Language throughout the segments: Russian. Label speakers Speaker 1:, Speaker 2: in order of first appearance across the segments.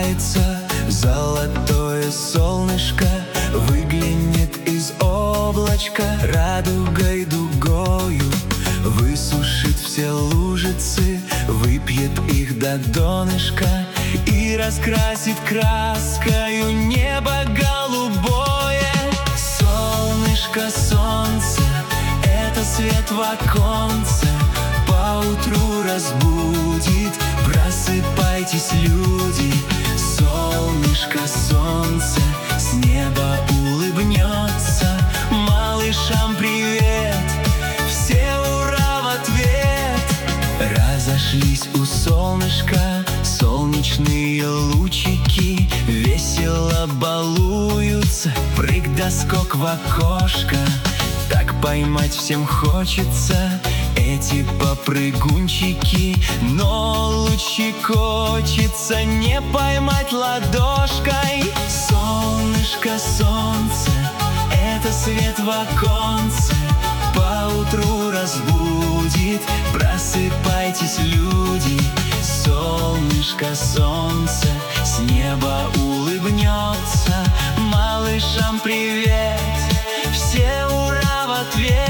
Speaker 1: просыпается золотое солнышко, выглянет из облачка, радугой дугою высушит все лужицы, выпьет их до донышка и раскрасит краскою небо голубое. Солнышко, солнце, это свет в оконце, поутру разбудит. Просыпайтесь, люди, солнышко, солнце с неба улыбнется. Малышам привет, все ура в ответ. Разошлись у солнышка солнечные лучики, весело балуются, прыг да скок в окошко. Так поймать всем хочется эти попрыгунчики, но лучи хочется не поймать ладошкой. Солнышко, солнце, это свет в оконце, поутру разбудит. Просыпайтесь, люди, солнышко, солнце с неба улыбнется. Малышам привет, все ура в ответ.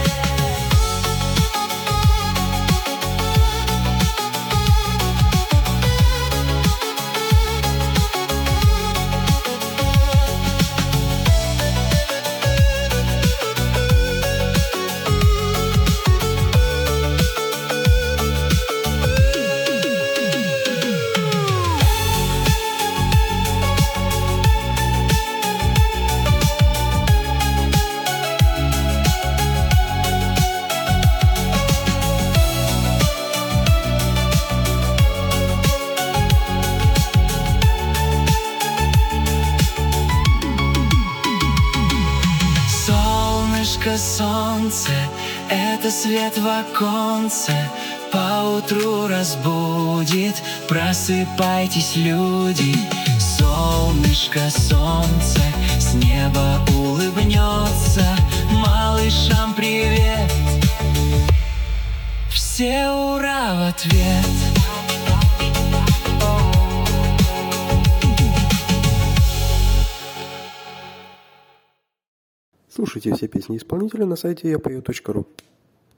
Speaker 1: Солнышко, солнце, это свет в оконце, поутру разбудит. Просыпайтесь, люди, солнышко, солнце с неба улыбнется. Малышам привет, все ура в ответ.
Speaker 2: Слушайте все песни исполнителя на сайте yapeo.ru.